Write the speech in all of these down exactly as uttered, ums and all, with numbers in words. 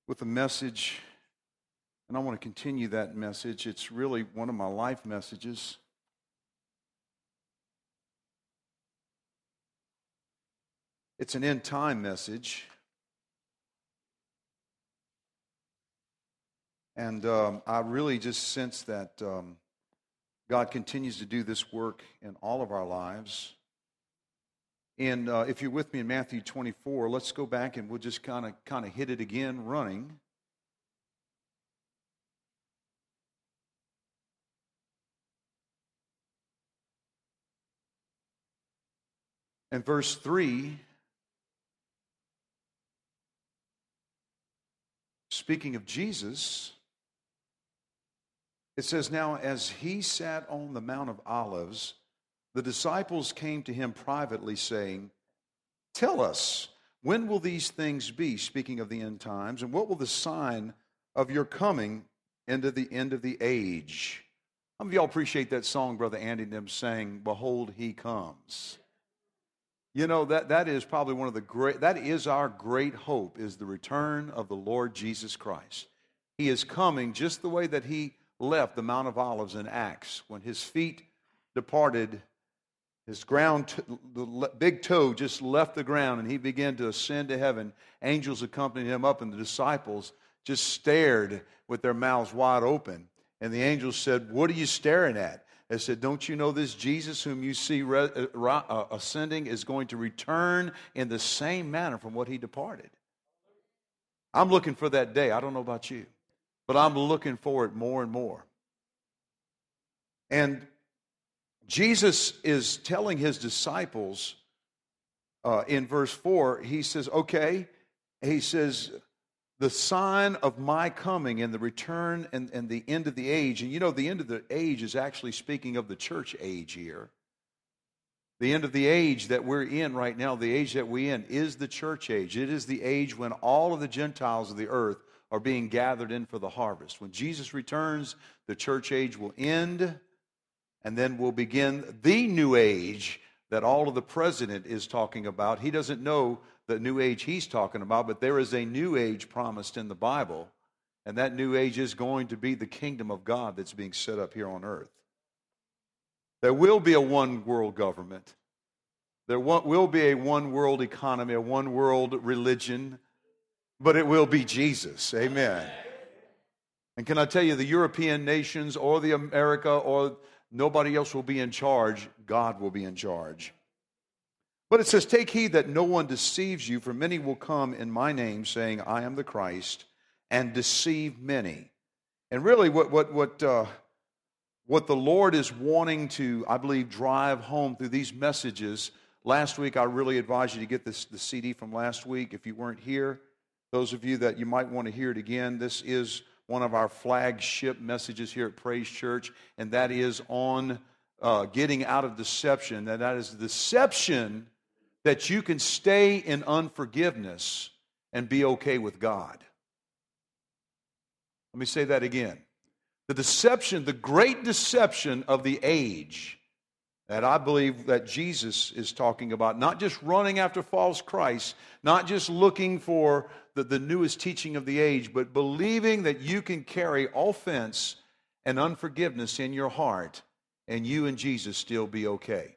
with a message, and I want to continue that message. It's really one of my life messages. It's an end time message. And um, I really just sense that um, God continues to do this work in all of our lives. And uh, if you're with me in Matthew twenty-four, let's go back and we'll just kind of kind of hit it again running. And verse three, speaking of Jesus, it says, "Now as he sat on the Mount of Olives, the disciples came to him privately, saying, 'Tell us, when will these things be,' speaking of the end times, 'and what will the sign of your coming into the end of the age?'" How many of y'all appreciate that song Brother Andy and them sang, "Behold, he comes"? You know, that, that is probably one of the great, that is our great hope, is the return of the Lord Jesus Christ. He is coming just the way that he left the Mount of Olives in Acts, when his feet departed, his ground, the big toe just left the ground, and he began to ascend to heaven. Angels accompanied him up, and the disciples just stared with their mouths wide open. And the angels said, "What are you staring at?" They said, "Don't you know this Jesus whom you see re- uh, ascending is going to return in the same manner from what he departed?" I'm looking for that day. I don't know about you, but I'm looking for it more and more. And Jesus is telling his disciples uh, in verse four, he says, okay, he says, "The sign of my coming and the return and, and the end of the age." And you know, the end of the age is actually speaking of the church age here. The end of the age that we're in right now, the age that we're in, is the church age. It is the age when all of the Gentiles of the earth are being gathered in for the harvest. When Jesus returns, the church age will end, and then we'll begin the new age that all of the president is talking about. He doesn't know the new age he's talking about, but there is a new age promised in the Bible, and that new age is going to be the kingdom of God that's being set up here on earth. There will be a one world government. There will be a one world economy, a one world religion, but it will be Jesus. Amen. And can I tell you, the European nations or the America or nobody else will be in charge. God will be in charge. But it says, "Take heed that no one deceives you, for many will come in my name, saying, 'I am the Christ,' and deceive many." And really what what what uh, what the Lord is wanting to, I believe, drive home through these messages. Last week, I really advise you to get this the C D from last week if you weren't here. Those of you that you might want to hear it again, this is one of our flagship messages here at Praise Church, and that is on uh, getting out of deception. That that is deception that you can stay in unforgiveness and be okay with God. Let me say that again. The deception, the great deception of the age that I believe that Jesus is talking about, not just running after false Christ, not just looking for the, the newest teaching of the age, but believing that you can carry offense and unforgiveness in your heart and you and Jesus still be okay.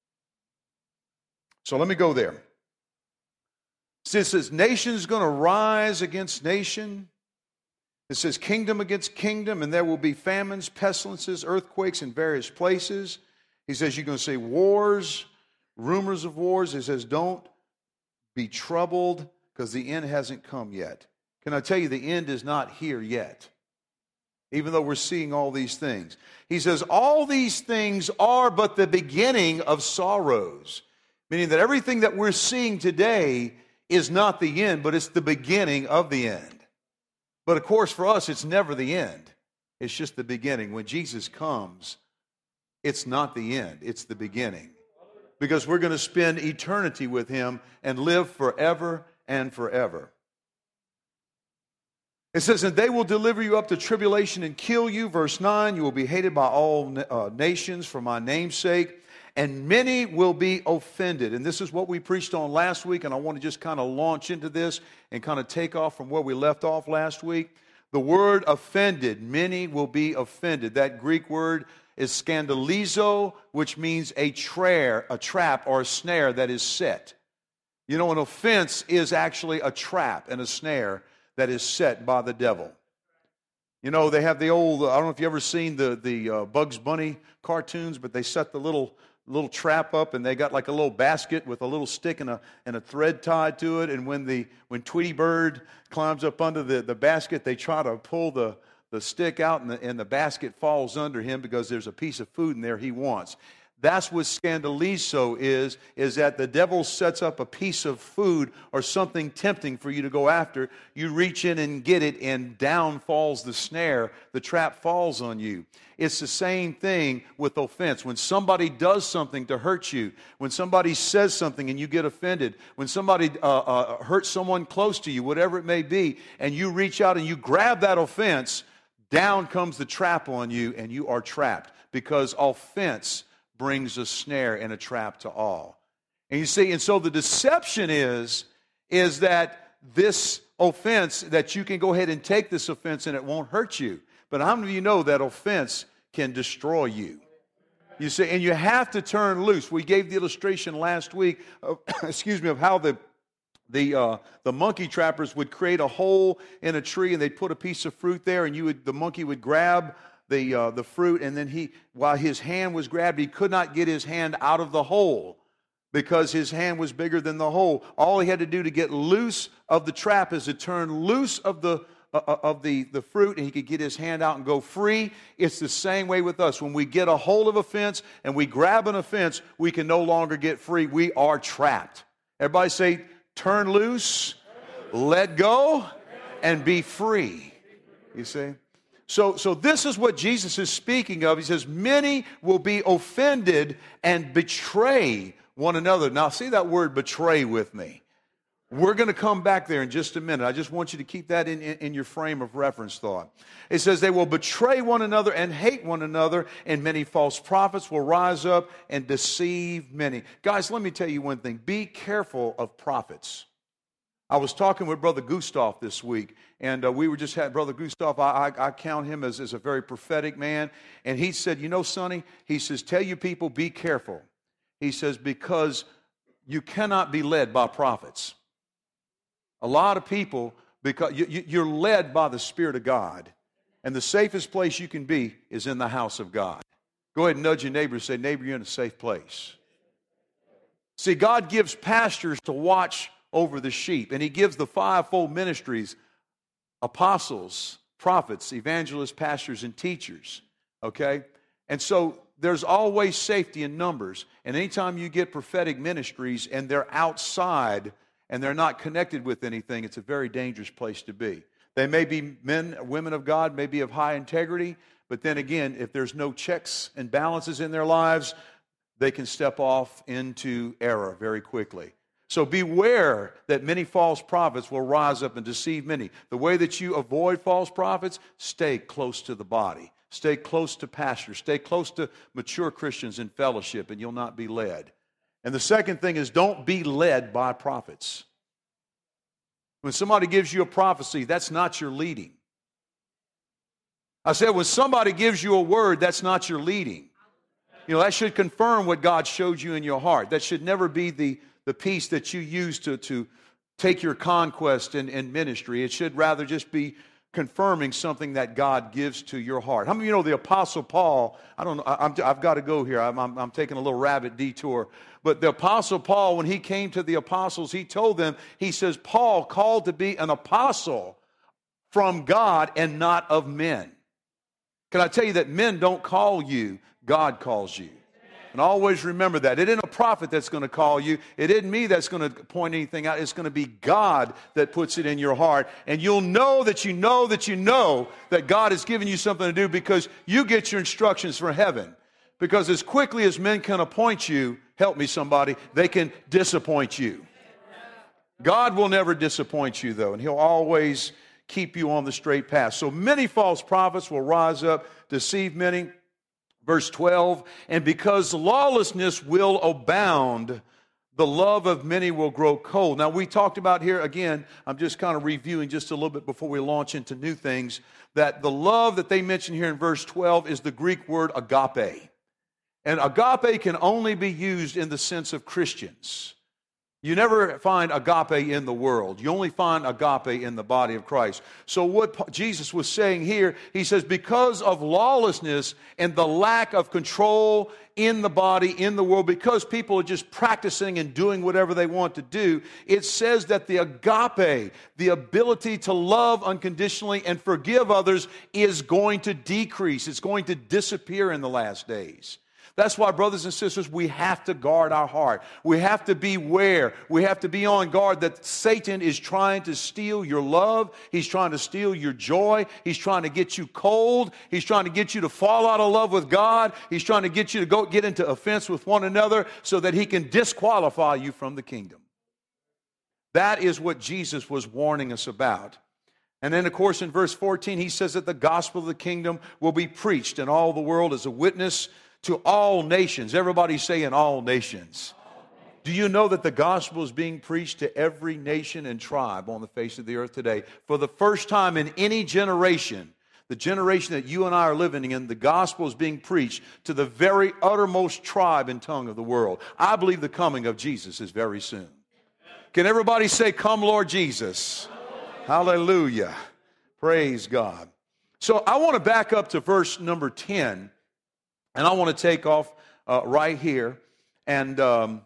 So let me go there. It says nation's going to rise against nation. It says kingdom against kingdom, and there will be famines, pestilences, earthquakes in various places. He says you're going to say wars, rumors of wars. He says don't be troubled because the end hasn't come yet. Can I tell you, the end is not here yet, even though we're seeing all these things. He says all these things are but the beginning of sorrows. Meaning that everything that we're seeing today is not the end, but it's the beginning of the end. But of course, for us, it's never the end. It's just the beginning. When Jesus comes, it's not the end. It's the beginning. Because we're going to spend eternity with him and live forever and forever. It says, "And they will deliver you up to tribulation and kill you." Verse nine, "You will be hated by all uh, nations for my name's sake. and many will be offended. And this is what we preached on last week, and I want to just kind of launch into this and kind of take off from where we left off last week. The word offended, many will be offended. That Greek word is scandalizo, which means a tra- a trap or a snare that is set. You know, an offense is actually a trap and a snare that is set by the devil. You know, they have the old, I don't know if you've ever seen the, the uh, Bugs Bunny cartoons, but they set the little little trap up, and they got like a little basket with a little stick and a and a thread tied to it. And when the when Tweety Bird climbs up under the, the basket, they try to pull the, the stick out, and the, and the basket falls under him because there's a piece of food in there he wants. That's what scandalizo is, is that the devil sets up a piece of food or something tempting for you to go after. You reach in and get it, and down falls the snare. The trap falls on you. It's the same thing with offense. When somebody does something to hurt you, when somebody says something and you get offended, when somebody uh, uh, hurts someone close to you, whatever it may be, and you reach out and you grab that offense, down comes the trap on you, and you are trapped, because offense brings a snare and a trap to all. And you see, and so the deception is, is that this offense, that you can go ahead and take this offense and it won't hurt you. But how many of you know that offense can destroy you? You see, and you have to turn loose. We gave the illustration last week, of, excuse me, of how the the uh, the monkey trappers would create a hole in a tree, and they'd put a piece of fruit there, and you would the monkey would grab the uh, the fruit, and then he, while his hand was grabbed, he could not get his hand out of the hole because his hand was bigger than the hole. All he had to do to get loose of the trap is to turn loose of the uh, of the, the fruit, and he could get his hand out and go free. It's the same way with us. When we get a hold of a fence and we grab an offense, we can no longer get free. We are trapped. Everybody say, turn loose, let go, and be free. You see? So, so this is what Jesus is speaking of. He says, many will be offended and betray one another. Now, see that word betray with me. We're going to come back there in just a minute. I just want you to keep that in, in, in your frame of reference thought. It says, they will betray one another and hate one another, and many false prophets will rise up and deceive many. Guys, let me tell you one thing. Be careful of prophets. I was talking with Brother Gustav this week, and uh, we were just had Brother Gustav. I, I, I count him as, as a very prophetic man, and he said, you know, Sonny, he says, tell you people, be careful. He says, because you cannot be led by prophets. A lot of people, because you, you, you're led by the Spirit of God, and the safest place you can be is in the house of God. Go ahead and nudge your neighbor and say, neighbor, you're in a safe place. See, God gives pastors to watch over the sheep, and He gives the fivefold ministries, apostles, prophets, evangelists, pastors, and teachers, okay? And so there's always safety in numbers, and anytime you get prophetic ministries and they're outside and they're not connected with anything, it's a very dangerous place to be. They may be men, women of God, may be of high integrity, but then again, if there's no checks and balances in their lives, they can step off into error very quickly. So beware that many false prophets will rise up and deceive many. The way that you avoid false prophets, stay close to the body. Stay close to pastors. Stay close to mature Christians in fellowship, and you'll not be led. And the second thing is, don't be led by prophets. When somebody gives you a prophecy, that's not your leading. I said, when somebody gives you a word, that's not your leading. You know, that should confirm what God showed you in your heart. That should never be the, the piece that you use to, to take your conquest in, in ministry. It should rather just be confirming something that God gives to your heart. How many of you know the Apostle Paul? I don't know. I, I'm, I've got to go here. I'm, I'm, I'm taking a little rabbit detour. But the Apostle Paul, when he came to the apostles, he told them, he says, Paul called to be an apostle from God and not of men. Can I tell you that men don't call you, God calls you. And always remember that. It isn't a prophet that's going to call you. It isn't me that's going to point anything out. It's going to be God that puts it in your heart. And you'll know that you know that you know that God has given you something to do because you get your instructions from heaven. Because as quickly as men can appoint you, help me somebody, they can disappoint you. God will never disappoint you though, and He'll always keep you on the straight path. So many false prophets will rise up, deceive many. Verse twelve, and because lawlessness will abound, the love of many will grow cold. Now, we talked about here, again, I'm just kind of reviewing just a little bit before we launch into new things, that the love that they mention here in verse twelve is the Greek word agape. And agape can only be used in the sense of Christians. You never find agape in the world. You only find agape in the body of Christ. So what Jesus was saying here, he says, because of lawlessness and the lack of control in the body, in the world, because people are just practicing and doing whatever they want to do, it says that the agape, the ability to love unconditionally and forgive others, is going to decrease. It's going to disappear in the last days. That's why, brothers and sisters, we have to guard our heart. We have to beware. We have to be on guard that Satan is trying to steal your love. He's trying to steal your joy. He's trying to get you cold. He's trying to get you to fall out of love with God. He's trying to get you to go get into offense with one another so that he can disqualify you from the kingdom. That is what Jesus was warning us about. And then, of course, in verse fourteen, he says that the gospel of the kingdom will be preached in all the world as a witness to all nations. Everybody say in all nations. Do you know that the gospel is being preached to every nation and tribe on the face of the earth today? For the first time in any generation, the generation that you and I are living in, the gospel is being preached to the very uttermost tribe and tongue of the world. I believe the coming of Jesus is very soon. Can everybody say, come Lord Jesus? Hallelujah. Praise God. So I want to back up to verse number ten. And I want to take off uh, right here. And um,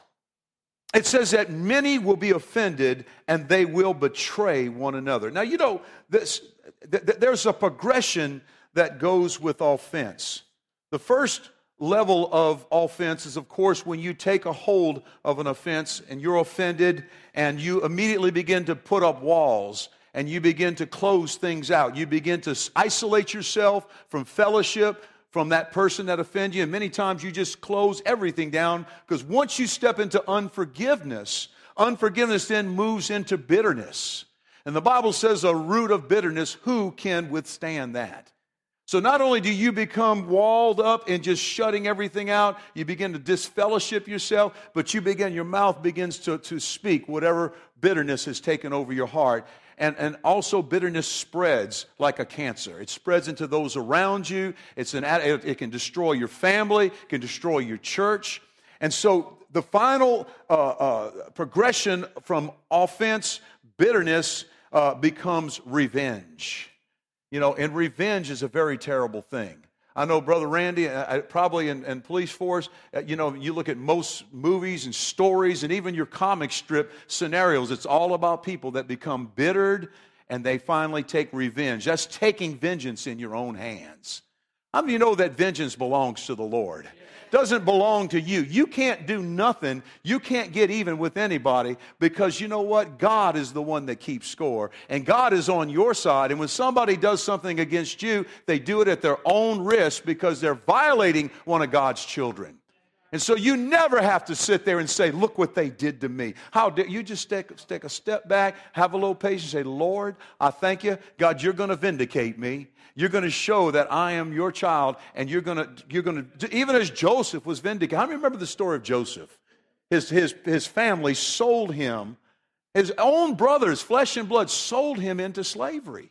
it says that many will be offended and they will betray one another. Now, you know, this, th- th- there's a progression that goes with offense. The first level of offense is, of course, when you take a hold of an offense and you're offended and you immediately begin to put up walls and you begin to close things out. You begin to isolate yourself from fellowship, from that person that offended you, and many times you just close everything down, because once you step into unforgiveness, unforgiveness then moves into bitterness. And the Bible says a root of bitterness, who can withstand that? So not only do you become walled up and just shutting everything out, you begin to disfellowship yourself, but you begin, your mouth begins to, to speak whatever bitterness has taken over your heart. And, and also bitterness spreads like a cancer. It spreads into those around you. It's an, it, it can destroy your family, it can destroy your church. And so the final uh, uh, progression from offense, bitterness, uh, becomes revenge. You know, and revenge is a very terrible thing. I know Brother Randy, uh, probably in, in police force, uh, you know, you look at most movies and stories and even your comic strip scenarios, it's all about people that become bittered and they finally take revenge. That's taking vengeance in your own hands. How many of you know that vengeance belongs to the Lord? Doesn't belong to you. You can't do nothing. You can't get even with anybody, because you know what? God is the one that keeps score, and God is on your side. And when somebody does something against you, they do it at their own risk because they're violating one of God's children. And so you never have to sit there and say, look what they did to me. How did you just take, take a step back, have a little patience, say, Lord, I thank you. God, you're going to vindicate me. You're going to show that I am your child, and you're going to, you're going to, even as Joseph was vindicated. I remember the story of Joseph. His, his, his family sold him, his own brothers, flesh and blood, sold him into slavery.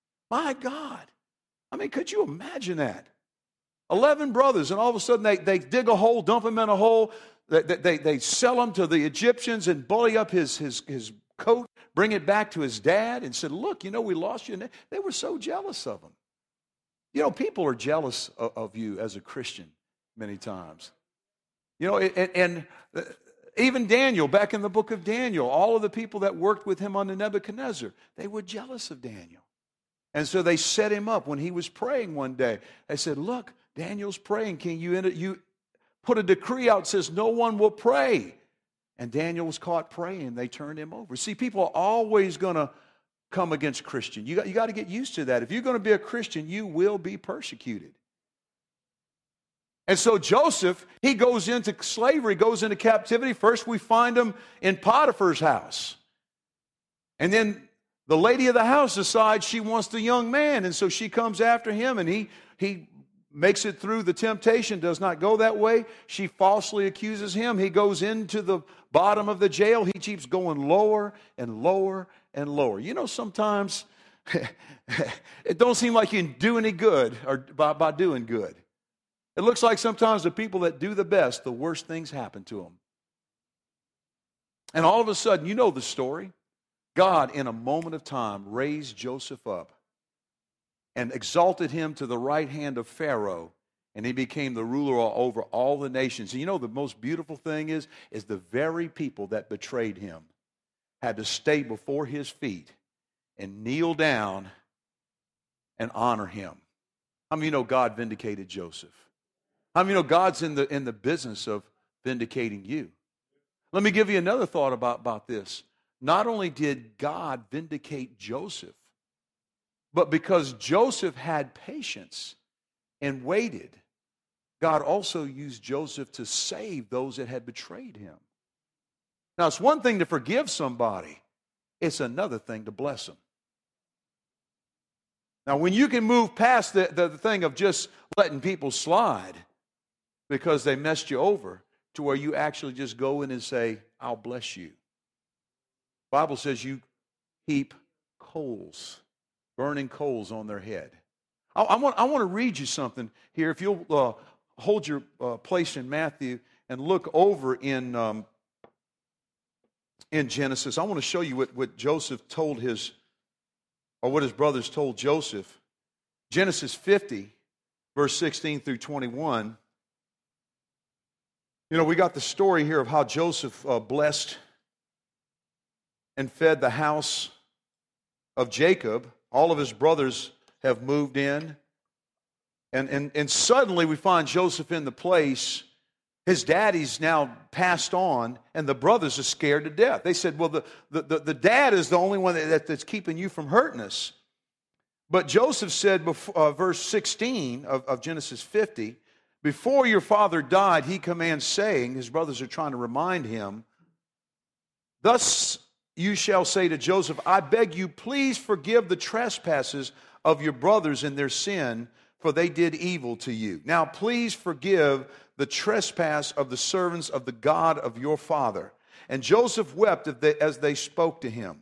My God. I mean, could you imagine that? Eleven brothers, and all of a sudden they, they dig a hole, dump him in a hole, they, they, they sell him to the Egyptians and bully up his, his, his coat, bring it back to his dad and said, look, you know, we lost you. And they were so jealous of him. You know, people are jealous of, of you as a Christian many times. You know, and, and even Daniel, back in the book of Daniel, all of the people that worked with him under Nebuchadnezzar, they were jealous of Daniel. And so they set him up when he was praying one day. They said, look, Daniel's praying, King. You, you put a decree out that says no one will pray. And Daniel was caught praying. They turned him over. See, people are always going to come against Christian. You got, you got to get used to that. If you're going to be a Christian, you will be persecuted. And so Joseph, he goes into slavery, goes into captivity. First we find him in Potiphar's house. And then the lady of the house decides she wants the young man. And so she comes after him, and he, he makes it through the temptation, does not go that way. She falsely accuses him. He goes into the bottom of the jail. He keeps going lower and lower and lower. You know, sometimes it don't seem like you can do any good or by, by doing good. It looks like sometimes the people that do the best, the worst things happen to them. And all of a sudden, you know the story. God, in a moment of time, raised Joseph up and exalted him to the right hand of Pharaoh, and he became the ruler over all the nations. And you know the most beautiful thing is, is the very people that betrayed him had to stay before his feet and kneel down and honor him. How many of you know God vindicated Joseph? How many of you know God's in the, in the business of vindicating you? Let me give you another thought about, about this. Not only did God vindicate Joseph, but because Joseph had patience and waited, God also used Joseph to save those that had betrayed him. Now, it's one thing to forgive somebody. It's another thing to bless them. Now, when you can move past the, the, the thing of just letting people slide because they messed you over, to where you actually just go in and say, I'll bless you. The Bible says you heap coals, burning coals on their head. I, I, want, I want to read you something here. If you'll uh, hold your uh, place in Matthew and look over in, um, in Genesis, I want to show you what, what Joseph told his, or what his brothers told Joseph. Genesis fifty, verse sixteen through twenty-one. You know, we got the story here of how Joseph uh, blessed and fed the house of Jacob. All of his brothers have moved in. And, and, and suddenly we find Joseph in the place. His daddy's now passed on, and the brothers are scared to death. They said, well, the, the, the, the dad is the only one that, that's keeping you from hurting us. But Joseph said, before, uh, verse sixteen of, of Genesis fifty, before your father died, he commands, saying, his brothers are trying to remind him, thus you shall say to Joseph, I beg you, please forgive the trespasses of your brothers in their sin, for they did evil to you. Now please forgive the trespass of the servants of the God of your father. And Joseph wept as they spoke to him,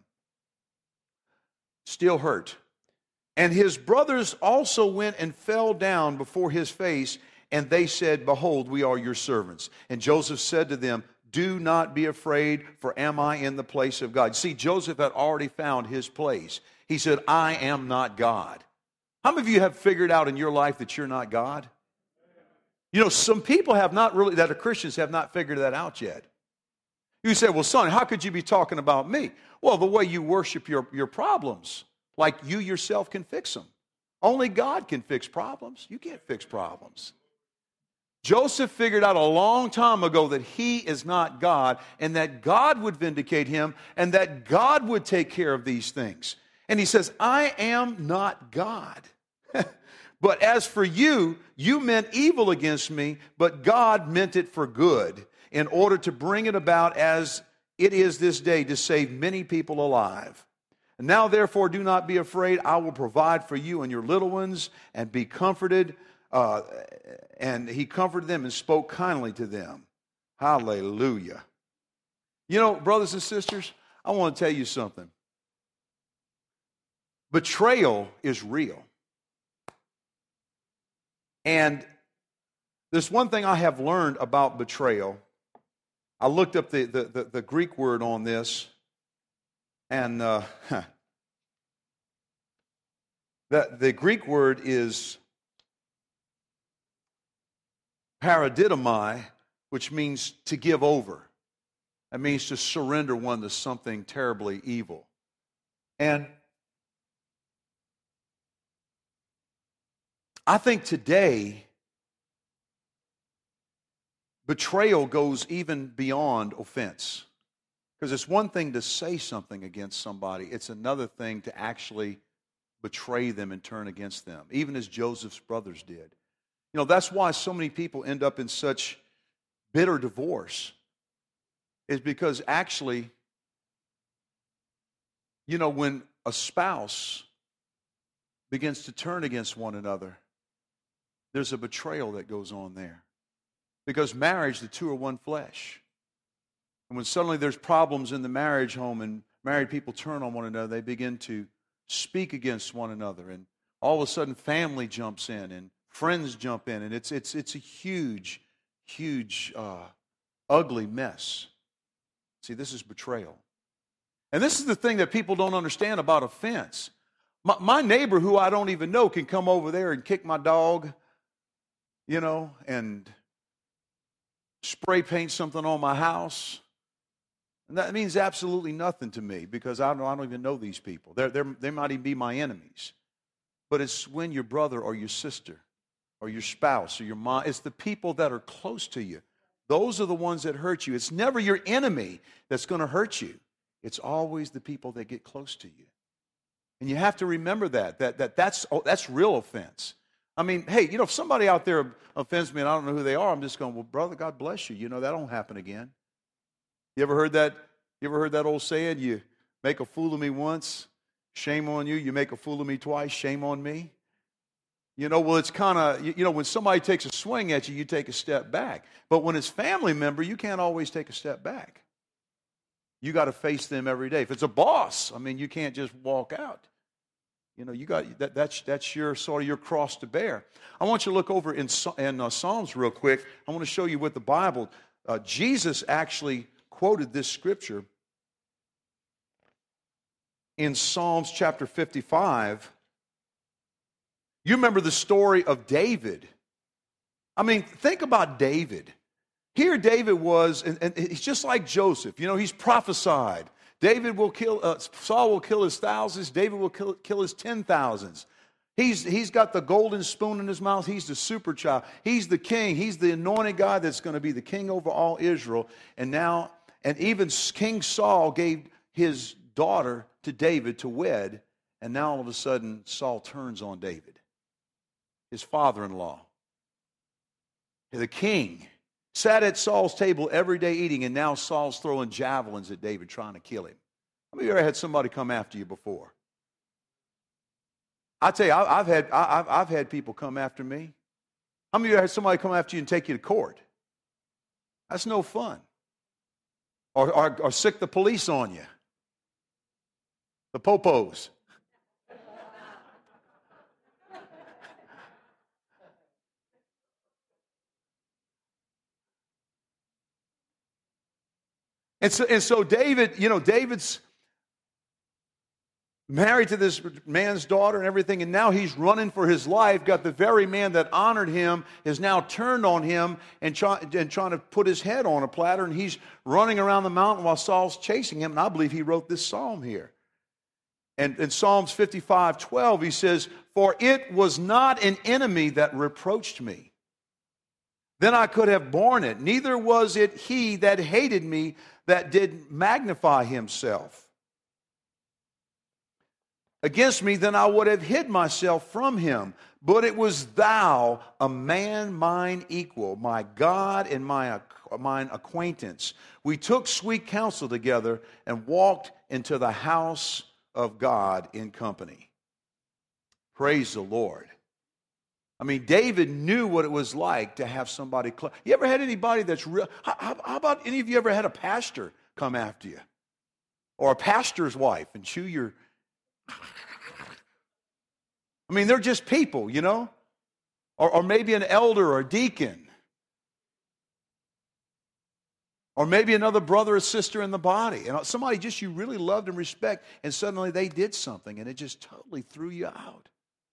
still hurt. And his brothers also went and fell down before his face, and they said, behold, we are your servants. And Joseph said to them, do not be afraid, for am I in the place of God? See, Joseph had already found his place. He said, I am not God. How many of you have figured out in your life that you're not God? You know, some people have not really, that are Christians, have not figured that out yet. You say, well, son, how could you be talking about me? Well, the way you worship your, your problems, like you yourself can fix them. Only God can fix problems. You can't fix problems. Joseph figured out a long time ago that he is not God, and that God would vindicate him, and that God would take care of these things. And he says, I am not God. But as for you, you meant evil against me, but God meant it for good, in order to bring it about as it is this day, to save many people alive. And now, therefore, do not be afraid. I will provide for you and your little ones, and be comforted. Uh, and he comforted them and spoke kindly to them. Hallelujah. You know, brothers and sisters, I want to tell you something. Betrayal is real. And there's one thing I have learned about betrayal. I looked up the, the, the, the Greek word on this, and uh, the, the Greek word is paradidomai, which means to give over. It means to surrender one to something terribly evil. And I think today, betrayal goes even beyond offense. Because it's one thing to say something against somebody. It's another thing to actually betray them and turn against them, even as Joseph's brothers did. You know, that's why so many people end up in such bitter divorce, is because actually, you know, when a spouse begins to turn against one another, there's a betrayal that goes on there. Because marriage, the two are one flesh. And when suddenly there's problems in the marriage home and married people turn on one another, they begin to speak against one another. And all of a sudden family jumps in and friends jump in. And it's, it's, it's a huge, huge, uh, ugly mess. See, this is betrayal. And this is the thing that people don't understand about offense. My, my neighbor, who I don't even know, can come over there and kick my dog, you know, and spray paint something on my house. And that means absolutely nothing to me because I don't, I don't even know these people. They're, they're, they might even be my enemies. But it's when your brother or your sister or your spouse or your mom, it's the people that are close to you. Those are the ones that hurt you. It's never your enemy that's going to hurt you. It's always the people that get close to you. And you have to remember that, that, that that's, oh, that's real offense. I mean, hey, you know, if somebody out there offends me and I don't know who they are, I'm just going, well, brother, God bless you. You know, that don't happen again. You ever heard that? You ever heard that old saying, you make a fool of me once, shame on you. You make a fool of me twice, shame on me. You know, well, it's kind of, you know, when somebody takes a swing at you, you take a step back. But when it's family member, you can't always take a step back. You got to face them every day. If it's a boss, I mean, you can't just walk out. You know, you got that. That's that's your sort of your cross to bear. I want you to look over in in uh, Psalms real quick. I want to show you what the Bible. Uh, Jesus actually quoted this scripture in Psalms chapter fifty-five. You remember the story of David. I mean, think about David. Here David was, and, and he's just like Joseph. You know, he's prophesied. David will kill, uh, Saul will kill his thousands. David will kill, kill his ten thousands. He's, he's got the golden spoon in his mouth. He's the super child. He's the king. He's the anointed guy that's going to be the king over all Israel. And now, and even King Saul gave his daughter to David to wed. And now all of a sudden, Saul turns on David, his father-in-law. The king sat at Saul's table every day eating, and now Saul's throwing javelins at David, trying to kill him. How many of you ever had somebody come after you before? I tell you, I've had I've, I've had people come after me. How many of you ever had somebody come after you and take you to court? That's no fun. Or, or, or sick the police on you. The popos. And so, and so David, you know, David's married to this man's daughter and everything, and now he's running for his life, got the very man that honored him is now turned on him and, try, and trying to put his head on a platter, and he's running around the mountain while Saul's chasing him, and I believe he wrote this psalm here. And in Psalms fifty-five twelve, he says, "For it was not an enemy that reproached me. Then I could have borne it. Neither was it he that hated me that did magnify himself against me, then I would have hid myself from him. But it was thou, a man mine equal, my God and my mine acquaintance. We took sweet counsel together and walked into the house of God in company." Praise the Lord. I mean, David knew what it was like to have somebody close. You ever had anybody that's real? How, how about any of you ever had a pastor come after you? Or a pastor's wife and chew your... I mean, they're just people, you know? Or, or maybe an elder or a deacon. Or maybe another brother or sister in the body. And somebody just you really loved and respect, and suddenly they did something, and it just totally threw you out.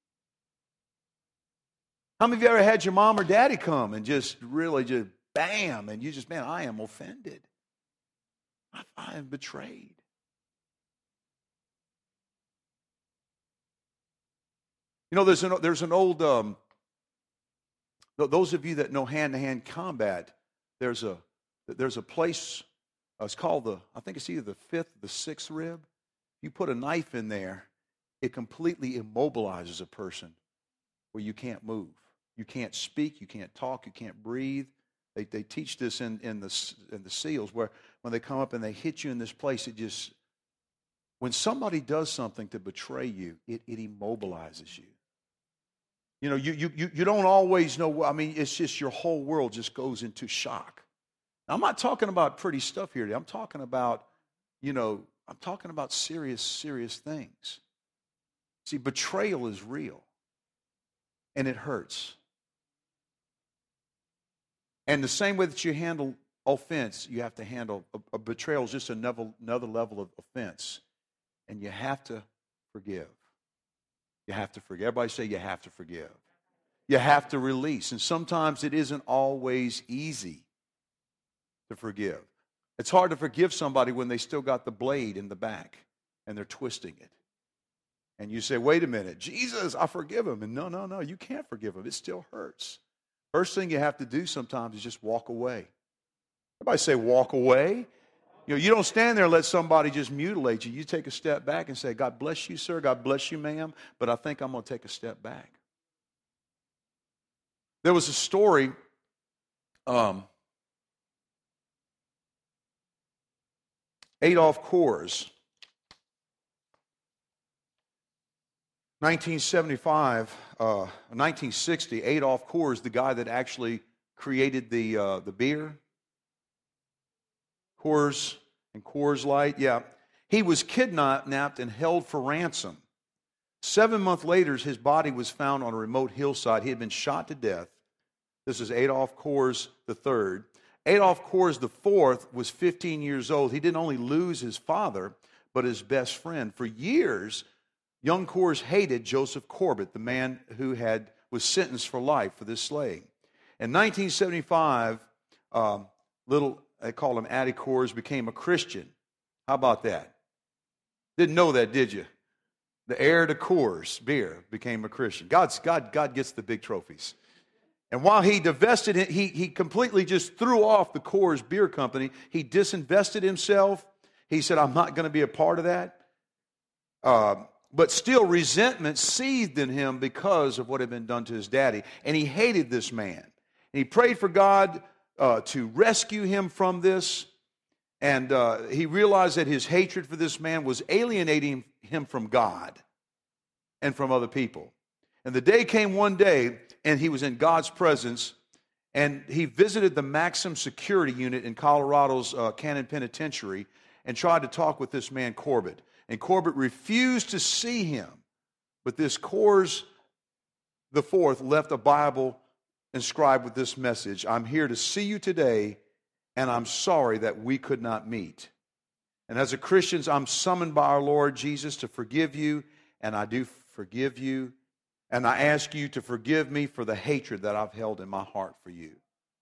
How many of you ever had your mom or daddy come and just really just bam, and you just, man, I am offended. I, I am betrayed. You know, there's an, there's an old, um, those of you that know hand-to-hand combat, there's a, there's a place, uh, it's called the, I think it's either the fifth or the sixth rib. You put a knife in there, it completely immobilizes a person where you can't move. You can't speak, you can't talk, you can't breathe. They they teach this in, in the in the SEALs, where when they come up and they hit you in this place, it just, when somebody does something to betray you, it, it immobilizes you. You know, you, you, you you don't always know. I mean, it's just your whole world just goes into shock. Now, I'm not talking about pretty stuff here. I'm talking about, you know, I'm talking about serious, serious things. See, betrayal is real, and it hurts. And the same way that you handle offense, you have to handle a, a betrayal is just another, another level of offense. And you have to forgive. You have to forgive. Everybody say you have to forgive. You have to release. And sometimes it isn't always easy to forgive. It's hard to forgive somebody when they still got the blade in the back and they're twisting it. And you say, wait a minute, Jesus, I forgive him. And no, no, no, you can't forgive him. It still hurts. First thing you have to do sometimes is just walk away. Everybody say walk away. You know, you don't stand there and let somebody just mutilate you. You take a step back and say, God bless you, sir. God bless you, ma'am. But I think I'm going to take a step back. There was a story. Um, Adolf Kors, nineteen seventy-five, uh, nineteen sixty, Adolf Kors, the guy that actually created the uh, the beer, Coors and Coors Light, yeah. He was kidnapped and held for ransom. Seven months later, his body was found on a remote hillside. He had been shot to death. This is Adolf Kors the third. Adolf Kors the fourth was fifteen years old. He didn't only lose his father, but his best friend. For years, young Kors hated Joseph Corbett, the man who had was sentenced for life for this slaying. In nineteen seventy-five, um, little, they call him Addie Kors, became a Christian. How about that? Didn't know that, did you? The heir to Coors beer became a Christian. God's, God, God gets the big trophies. And while he divested, he, he completely just threw off the Coors Beer Company. He disinvested himself. He said, I'm not going to be a part of that. Uh, but still, resentment seethed in him because of what had been done to his daddy. And he hated this man. And he prayed for God uh, to rescue him from this. And uh, he realized that his hatred for this man was alienating him from God and from other people. And the day came one day, and he was in God's presence, and he visited the Maximum Security Unit in Colorado's uh, Cannon Penitentiary and tried to talk with this man, Corbett. And Corbett refused to see him. But this Kors the fourth left a Bible inscribed with this message: I'm here to see you today, and I'm sorry that we could not meet. And as a Christian, I'm summoned by our Lord Jesus to forgive you, and I do forgive you. And I ask you to forgive me for the hatred that I've held in my heart for you.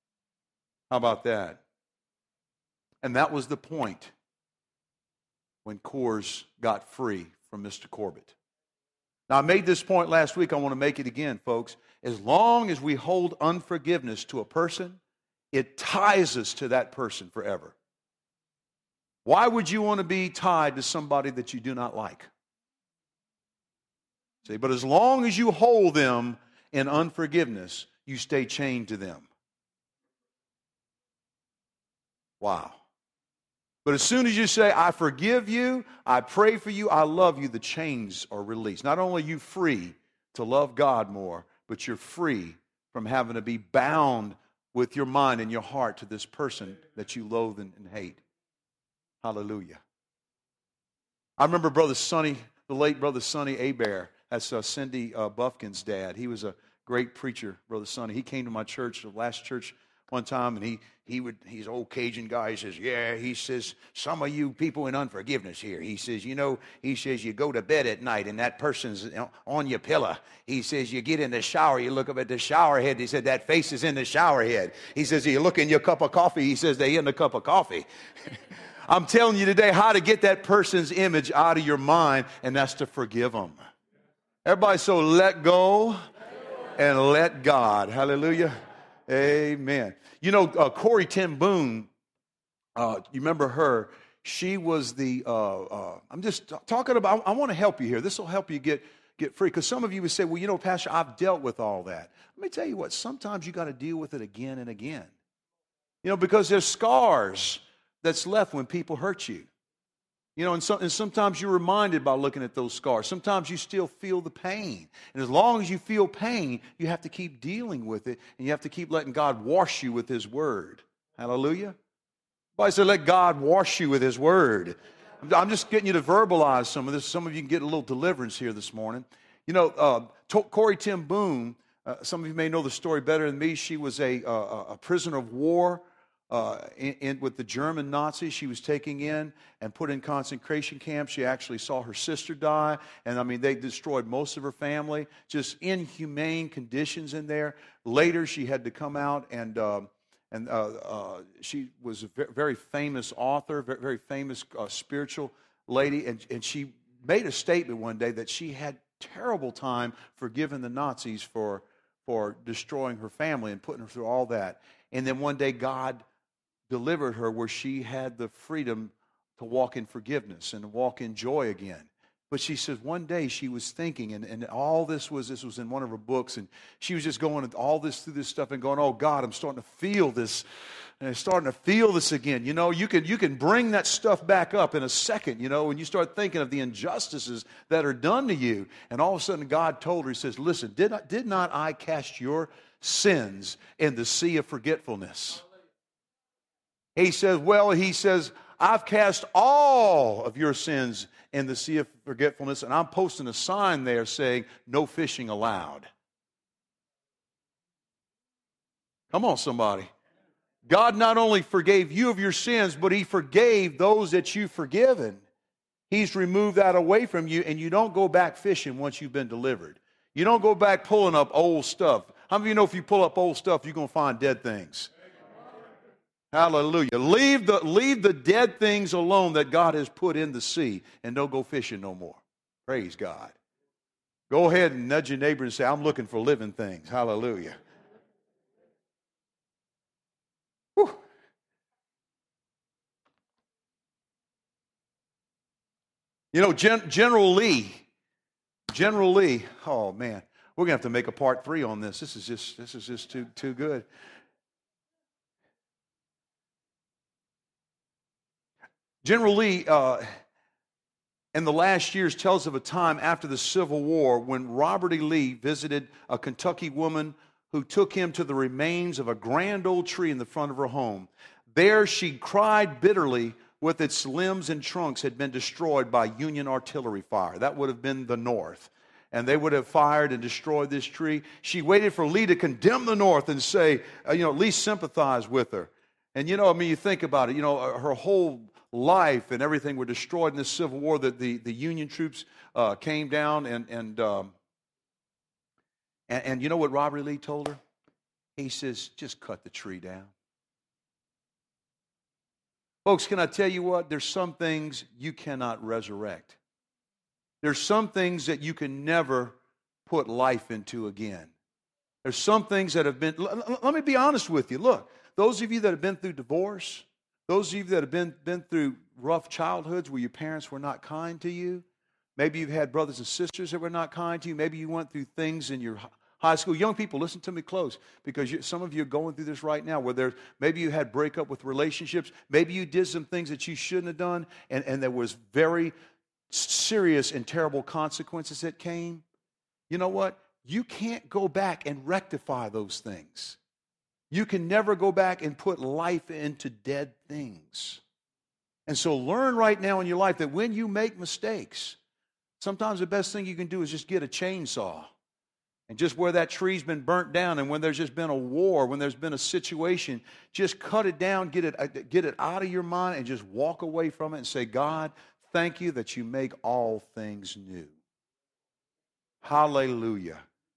How about that? And that was the point when Kors got free from Mister Corbett. Now, I made this point last week. I want to make it again, folks. As long as we hold unforgiveness to a person, it ties us to that person forever. Why would you want to be tied to somebody that you do not like? See, but as long as you hold them in unforgiveness, you stay chained to them. Wow. But as soon as you say, I forgive you, I pray for you, I love you, the chains are released. Not only are you free to love God more, but you're free from having to be bound with your mind and your heart to this person that you loathe and, and hate. Hallelujah. I remember Brother Sonny, the late Brother Sonny Abair. That's uh, Cindy uh, Buffkin's dad. He was a great preacher, Brother Sonny. He came to my church, the last church, one time, and he he would he's an old Cajun guy. He says, yeah, he says, some of you people in unforgiveness here. He says, you know, he says, you go to bed at night and that person's on your pillow. He says, you get in the shower, you look up at the shower head. He said, that face is in the shower head. He says, you look in your cup of coffee. He says, they in the cup of coffee. I'm telling you today how to get that person's image out of your mind, and that's to forgive them. Everybody, so let go and let God. Hallelujah. Amen. You know, uh, Corrie ten Boom, uh, you remember her? She was the, uh, uh, I'm just talking about, I, I want to help you here. This will help you get, get free. Because some of you would say, well, you know, Pastor, I've dealt with all that. Let me tell you what, sometimes you got to deal with it again and again. You know, because there's scars that's left when people hurt you. You know, and, so, and sometimes you're reminded by looking at those scars. Sometimes you still feel the pain. And as long as you feel pain, you have to keep dealing with it, and you have to keep letting God wash you with His Word. Hallelujah. Somebody said, let God wash you with His Word. I'm just getting you to verbalize some of this. Some of you can get a little deliverance here this morning. You know, uh, Corrie ten Boom, uh, some of you may know the story better than me. She was a, a, a prisoner of war uh, in, in, with the German Nazis. She was taken in and put in concentration camps. She actually saw her sister die. And, I mean, they destroyed most of her family. Just inhumane conditions in there. Later, she had to come out and... Uh, And uh, uh, she was a very famous author, very, very famous uh, spiritual lady. And, and she made a statement one day that she had terrible time forgiving the Nazis for, for destroying her family and putting her through all that. And then one day God delivered her where she had the freedom to walk in forgiveness and to walk in joy again. But she says one day she was thinking, and, and all this was this was in one of her books, and she was just going all this through this stuff and going, oh God, I'm starting to feel this, and I'm starting to feel this again. You know, you can you can bring that stuff back up in a second, you know, when you start thinking of the injustices that are done to you. And all of a sudden God told her, He says, listen, did not, did not I cast your sins in the sea of forgetfulness? He says, well, he says, I've cast all of your sins in the sea of forgetfulness, and I'm posting a sign there saying, no fishing allowed. Come on, somebody. God not only forgave you of your sins, but He forgave those that you've forgiven. He's removed that away from you, and you don't go back fishing once you've been delivered. You don't go back pulling up old stuff. How many of you know if you pull up old stuff, you're going to find dead things? Hallelujah. Leave the, leave the dead things alone that God has put in the sea, and don't go fishing no more. Praise God. Go ahead and nudge your neighbor and say, I'm looking for living things. Hallelujah. Whew. You know, Gen- General Lee, General Lee, oh man, we're going to have to make a part three on this. This is just, this is just too, too good. General Lee, uh, in the last years, tells of a time after the Civil War when Robert E. Lee visited a Kentucky woman who took him to the remains of a grand old tree in the front of her home. There she cried bitterly with its limbs and trunks had been destroyed by Union artillery fire. That would have been the North. And they would have fired and destroyed this tree. She waited for Lee to condemn the North and say, uh, you know, at least sympathize with her. And, you know, I mean, you think about it, you know, her whole life and everything were destroyed in the Civil War. That the, the Union troops uh, came down and and, um, and and you know what Robert E. Lee told her? He says, just cut the tree down. Folks, can I tell you what? There's some things you cannot resurrect. There's some things that you can never put life into again. There's some things that have been, let, let me be honest with you. Look, those of you that have been through divorce, those of you that have been, been through rough childhoods where your parents were not kind to you, maybe you've had brothers and sisters that were not kind to you, maybe you went through things in your high school. Young people, listen to me close, because you, some of you are going through this right now where there, maybe you had breakup with relationships, maybe you did some things that you shouldn't have done, and, and there was very serious and terrible consequences that came. You know what? You can't go back and rectify those things. You can never go back and put life into dead things. And so learn right now in your life that when you make mistakes, sometimes the best thing you can do is just get a chainsaw. And just where that tree's been burnt down, and when there's just been a war, when there's been a situation, just cut it down, get it, get it out of your mind, and just walk away from it and say, God, thank you that you make all things new. Hallelujah.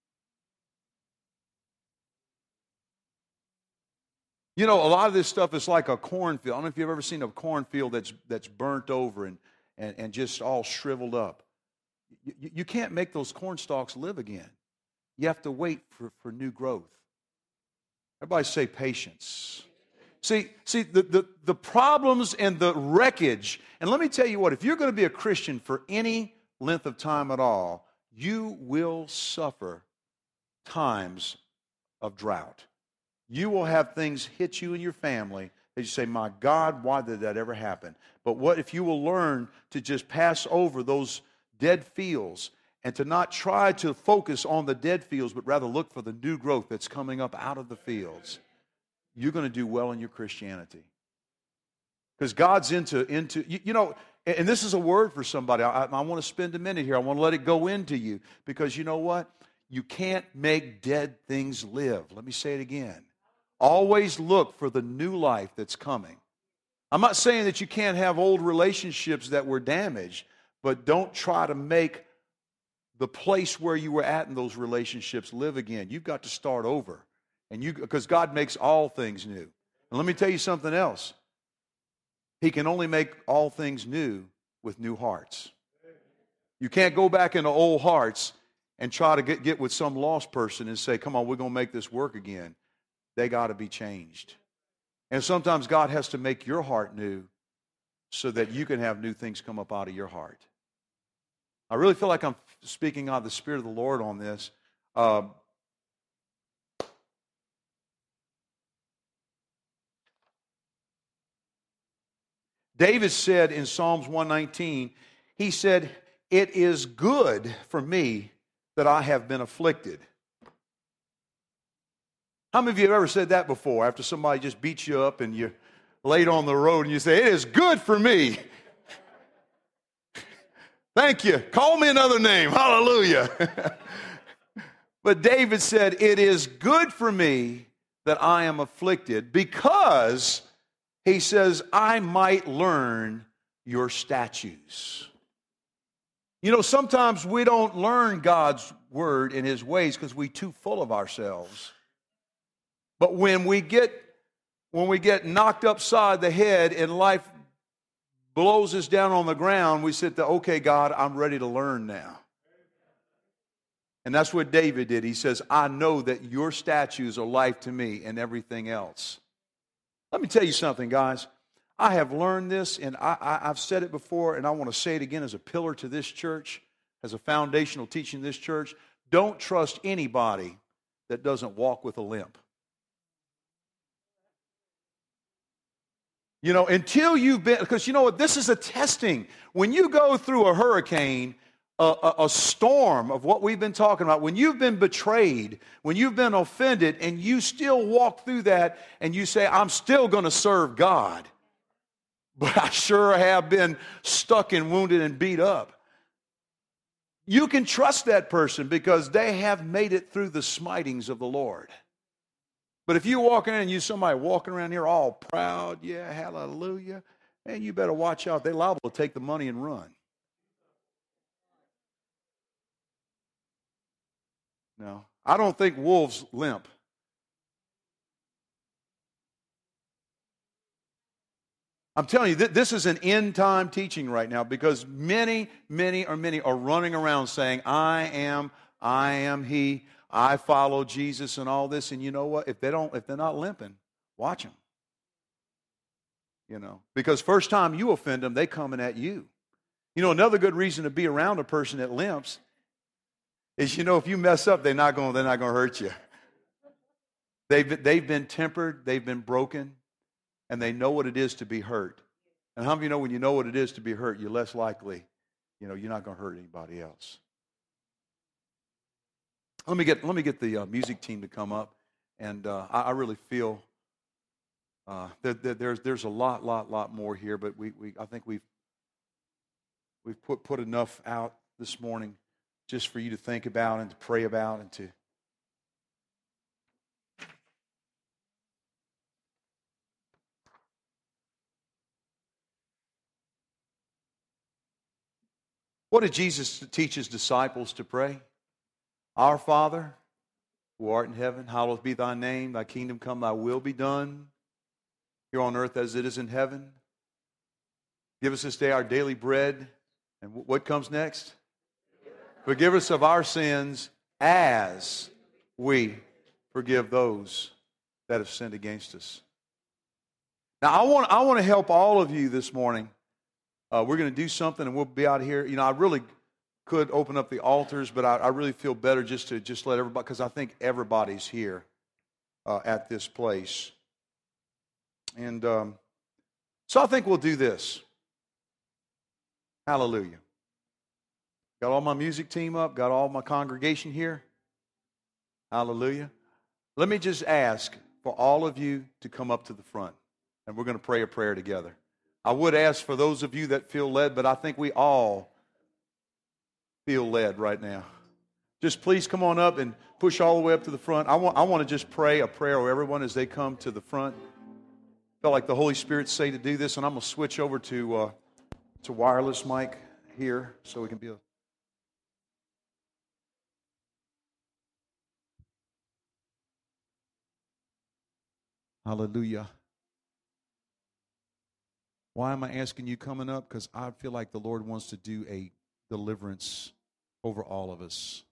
You know, a lot of this stuff is like a cornfield. I don't know if you've ever seen a cornfield that's that's burnt over and, and, and just all shriveled up. You, you can't make those corn stalks live again. You have to wait for, for new growth. Everybody say patience. See, see the, the, the problems and the wreckage, and let me tell you what, if you're going to be a Christian for any length of time at all, you will suffer times of drought. You will have things hit you and your family that you say, my God, why did that ever happen? But what if you will learn to just pass over those dead fields and to not try to focus on the dead fields, but rather look for the new growth that's coming up out of the fields, you're going to do well in your Christianity. Because God's into, into you, you know, and this is a word for somebody. I, I want to spend a minute here. I want to let it go into you. Because you know what? You can't make dead things live. Let me say it again. Always look for the new life that's coming. I'm not saying that you can't have old relationships that were damaged, but don't try to make the place where you were at in those relationships live again. You've got to start over. And you, because God makes all things new. And let me tell you something else. He can only make all things new with new hearts. You can't go back into old hearts and try to get, get with some lost person and say, come on, we're going to make this work again. They got to be changed. And sometimes God has to make your heart new so that you can have new things come up out of your heart. I really feel like I'm speaking out of the Spirit of the Lord on this. Uh, David said in Psalms one nineteen, he said, it is good for me that I have been afflicted. How many of you have ever said that before after somebody just beats you up and you're laid on the road and you say, it is good for me. Thank you. Call me another name. Hallelujah. But David said, it is good for me that I am afflicted because, he says, I might learn your statutes. You know, sometimes we don't learn God's word and his ways because we're too full of ourselves. But when we get when we get knocked upside the head and life blows us down on the ground, we sit there, okay, God, I'm ready to learn now. And that's what David did. He says, I know that your statutes are life to me and everything else. Let me tell you something, guys. I have learned this, and I, I, I've said it before, and I want to say it again as a pillar to this church, as a foundational teaching to this church. Don't trust anybody that doesn't walk with a limp. You know, until you've been, because you know what, this is a testing. When you go through a hurricane, a, a, a storm of what we've been talking about, when you've been betrayed, when you've been offended, and you still walk through that, and you say, I'm still going to serve God, but I sure have been stuck and wounded and beat up. You can trust that person because they have made it through the smitings of the Lord. But if you walk in and you somebody walking around here all proud, yeah, hallelujah, man, you better watch out. They're liable to take the money and run. No, I don't think wolves limp. I'm telling you, this is an end time teaching right now because many, many or many are running around saying, I am, I am he. I follow Jesus and all this, and you know what? If they don't, if they're not limping, watch them. You know, because first time you offend them, they coming at you. You know, another good reason to be around a person that limps is, you know, if you mess up, they're not going, they're not going to hurt you. They've they've been tempered, they've been broken, and they know what it is to be hurt. And how many of you know when you know what it is to be hurt, you're less likely, you know, you're not going to hurt anybody else. Let me get let me get the uh, music team to come up, and uh, I, I really feel uh, that, that there's there's a lot lot lot more here, but we, we I think we've we've put put enough out this morning just for you to think about and to pray about and to. What did Jesus teach his disciples to pray? Our Father, who art in heaven, hallowed be thy name. Thy kingdom come, thy will be done, here on earth as it is in heaven. Give us this day our daily bread. And what comes next? Forgive us of our sins as we forgive those that have sinned against us. Now, I want, I want to help all of you this morning. Uh, we're going to do something, and we'll be out here. You know, I really could open up the altars, but I, I really feel better just to just let everybody, because I think everybody's here uh, at this place. And um, so I think we'll do this. Hallelujah. Got all my music team up, got all my congregation here. Hallelujah. Let me just ask for all of you to come up to the front, and we're going to pray a prayer together. I would ask for those of you that feel led, but I think we all feel led right now. Just please come on up and push all the way up to the front. I want, I want to just pray a prayer over everyone as they come to the front. I felt like the Holy Spirit say to do this, and I'm going to switch over to uh, to wireless mic here so we can be a Hallelujah. Why am I asking you coming up? Because I feel like the Lord wants to do a deliverance over all of us.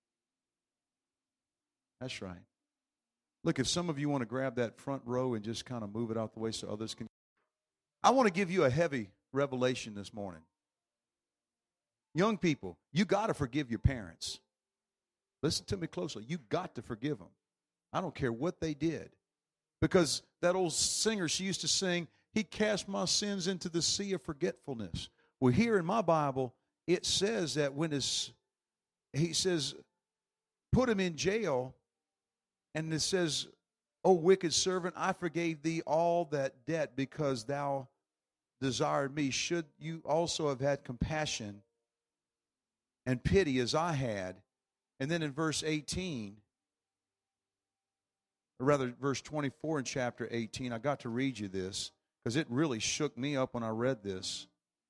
That's right. Look, if some of you want to grab that front row and just kind of move it out the way so others can. I want to give you a heavy revelation this morning. Young people, you got to forgive your parents. Listen to me closely. You got to forgive them. I don't care what they did. Because that old singer, she used to sing, He cast my sins into the sea of forgetfulness. Well, here in my Bible, it says that when his, he says, put him in jail, and it says, O wicked servant, I forgave thee all that debt because thou desired me. Should you also have had compassion and pity as I had? And then in verse eighteen, or rather verse twenty-four in chapter eighteen, I got to read you this because it really shook me up when I read this.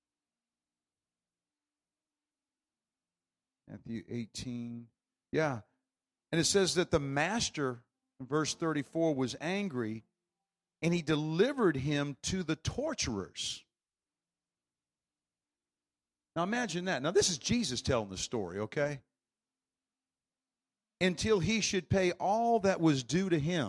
Matthew eighteen. Yeah. And it says that the master, in verse thirty-four, was angry, and he delivered him to the torturers. Now imagine that. Now this is Jesus telling the story, okay? Until he should pay all that was due to him.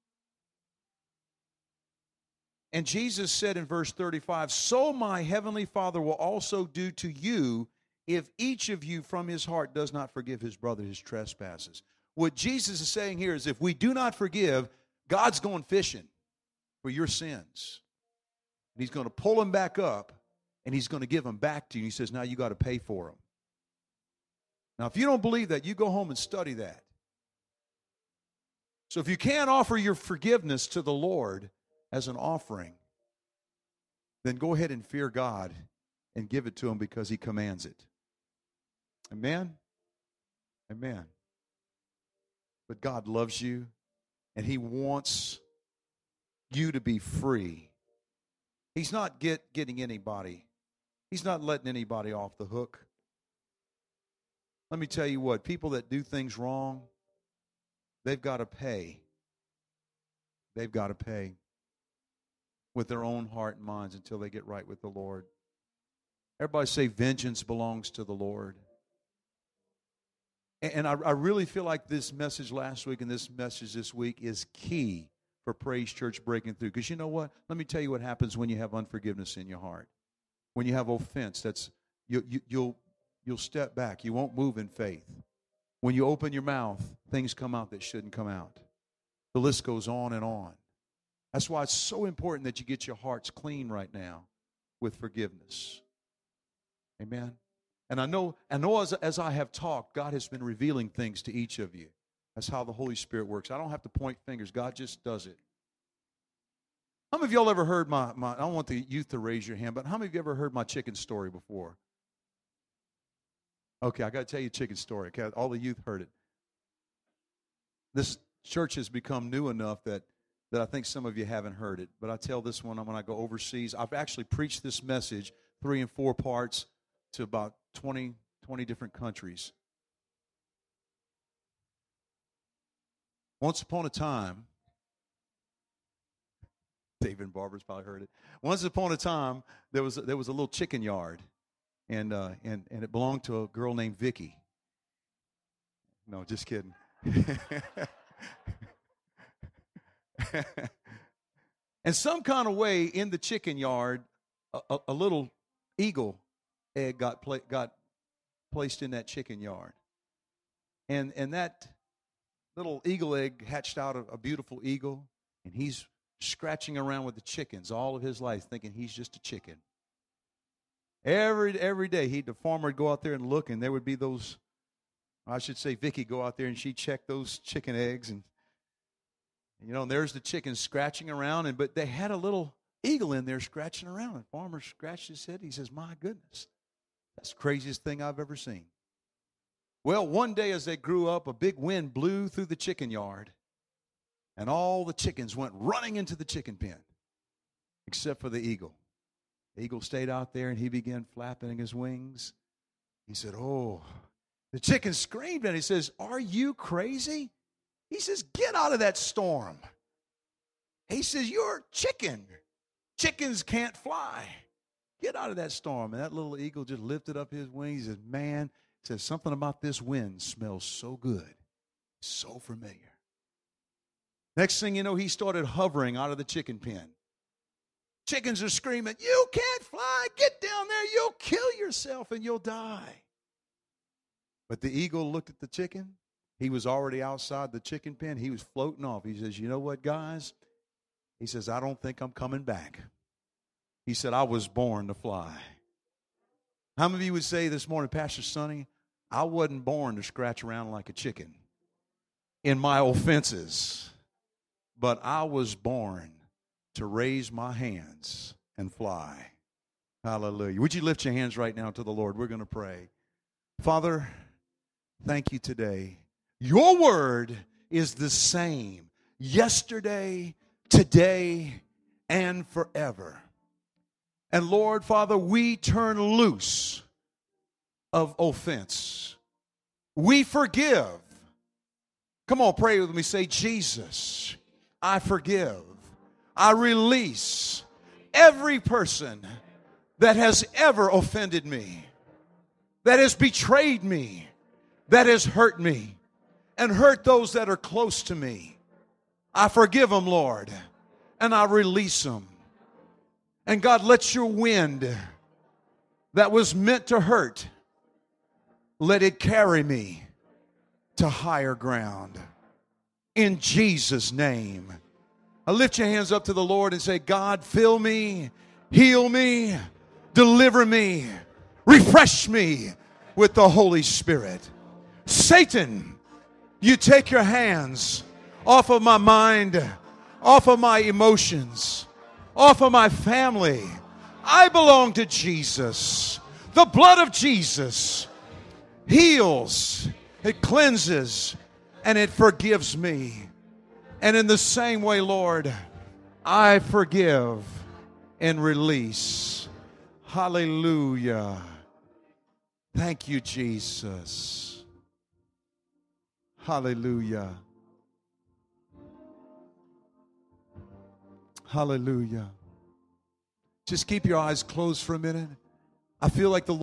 And Jesus said in verse thirty-five, so my heavenly Father will also do to you if each of you from his heart does not forgive his brother his trespasses. What Jesus is saying here is if we do not forgive, God's going fishing for your sins. And he's going to pull them back up, and he's going to give them back to you. He says, now you got to pay for them. Now, if you don't believe that, you go home and study that. So if you can't offer your forgiveness to the Lord as an offering, then go ahead and fear God and give it to him because he commands it. Amen? Amen. But God loves you, and he wants you to be free. He's not get, getting anybody. He's not letting anybody off the hook. Let me tell you what, people that do things wrong, they've got to pay. They've got to pay with their own heart and minds until they get right with the Lord. Everybody say, vengeance belongs to the Lord. And I, I really feel like this message last week and this message this week is key for Praise Church breaking through. Because you know what? Let me tell you what happens when you have unforgiveness in your heart. When you have offense, that's you, you, you'll you'll step back. You won't move in faith. When you open your mouth, things come out that shouldn't come out. The list goes on and on. That's why it's so important that you get your hearts clean right now with forgiveness. Amen. And I know, I know as, as I have talked, God has been revealing things to each of you. That's how the Holy Spirit works. I don't have to point fingers. God just does it. How many of y'all ever heard my, my, I don't want the youth to raise your hand, but how many of you ever heard my chicken story before? Okay, I got to tell you a chicken story. Okay, all the youth heard it. This church has become new enough that, that I think some of you haven't heard it. But I tell this one when I go overseas. I've actually preached this message, three and four parts, to about twenty, twenty different countries. Once upon a time, David and Barbara's probably heard it. Once upon a time, there was there was a little chicken yard, and uh, and and it belonged to a girl named Vicky. No, just kidding. And some kind of way in the chicken yard, a, a, a little eagle egg got pla- got placed in that chicken yard, and and that little eagle egg hatched out a, a beautiful eagle, and he's scratching around with the chickens all of his life, thinking he's just a chicken. Every every day, he the farmer would go out there and look, and there would be those, I should say Vicky go out there and she'd check those chicken eggs, and you know, and there's the chickens scratching around, and but they had a little eagle in there scratching around. And the farmer scratched his head. He says, my goodness, that's the craziest thing I've ever seen. Well, one day as they grew up, a big wind blew through the chicken yard, and all the chickens went running into the chicken pen, except for the eagle. The eagle stayed out there, and he began flapping his wings. He said, oh, the chicken screamed, and he says, are you crazy? He says, get out of that storm. He says, you're a chicken. Chickens can't fly. Get out of that storm. And that little eagle just lifted up his wings. He said, man, says something about this wind smells so good, so familiar. Next thing you know, he started hovering out of the chicken pen. Chickens are screaming, you can't fly. Get down there. You'll kill yourself and you'll die. But the eagle looked at the chicken. He was already outside the chicken pen. He was floating off. He says, you know what, guys? He says, I don't think I'm coming back. He said, I was born to fly. How many of you would say this morning, Pastor Sonny, I wasn't born to scratch around like a chicken in my offenses, but I was born to raise my hands and fly. Hallelujah. Would you lift your hands right now to the Lord? We're going to pray. Father, thank you today. Your word is the same yesterday, today, and forever. And Lord, Father, we turn loose of offense. We forgive. Come on, pray with me. Say, Jesus, I forgive. I release every person that has ever offended me, that has betrayed me, that has hurt me, and hurt those that are close to me. I forgive them, Lord, and I release them. And God, let your wind that was meant to hurt, let it carry me to higher ground. In Jesus' name. Now lift your hands up to the Lord and say, God, fill me, heal me, deliver me, refresh me with the Holy Spirit. Satan, you take your hands off of my mind, off of my emotions, off of my family. I belong to Jesus. The blood of Jesus heals, it cleanses, and it forgives me. And in the same way, Lord, I forgive and release. Hallelujah. Thank you, Jesus. Hallelujah. Hallelujah. Just keep your eyes closed for a minute. I feel like the Lord